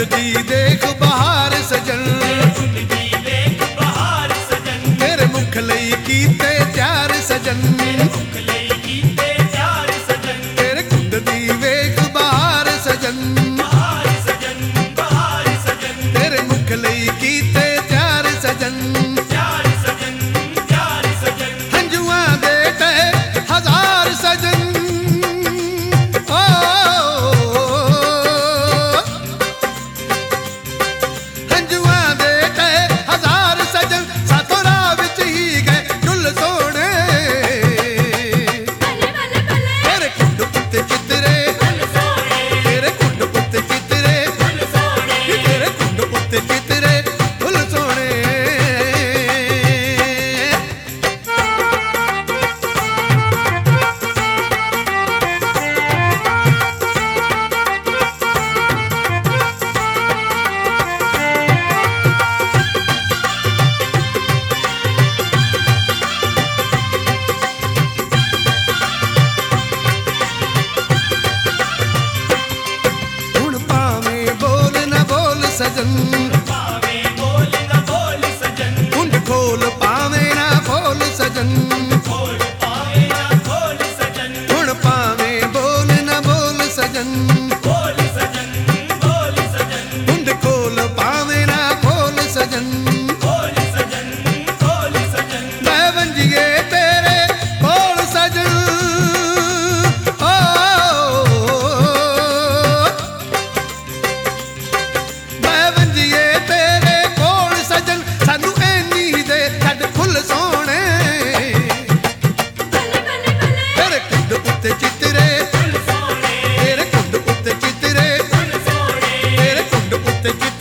दी देख बहार सजन, तेरे मुख लई कीते त्यार सजन, तेरे कुंड दी वेख बहार सजन, तेरे मुख लई कीते त्यार सजन, हंजुआं दे तहे हजार सजन, हंजुआं दे तहे हजार सजन, सातों राह विच ही गए डुल सोने, तेरे कुंड उत्ते चितरे, तेरे कुंड उत्ते चितरे, तेरे कुंड उत्ते चितरे फुल सोने। हुण भावें बोल न बोल सजन, कुंड खोल पावें ना खोल सजन, हुण भावें बोल न बोल सजन, कुंड खोल पावें ना खोल सजन, मैं वंजिए तेरे कोल सजन, ओ मैं वंजिए तेरे कोल सजन, सानू ऐनी दे छड्ड फुल सोहणे, तेरे कुंड उत्ते चितरे, तेरे कुंड उत्ते चितरे, तेरे कुंड उत्ते चितरे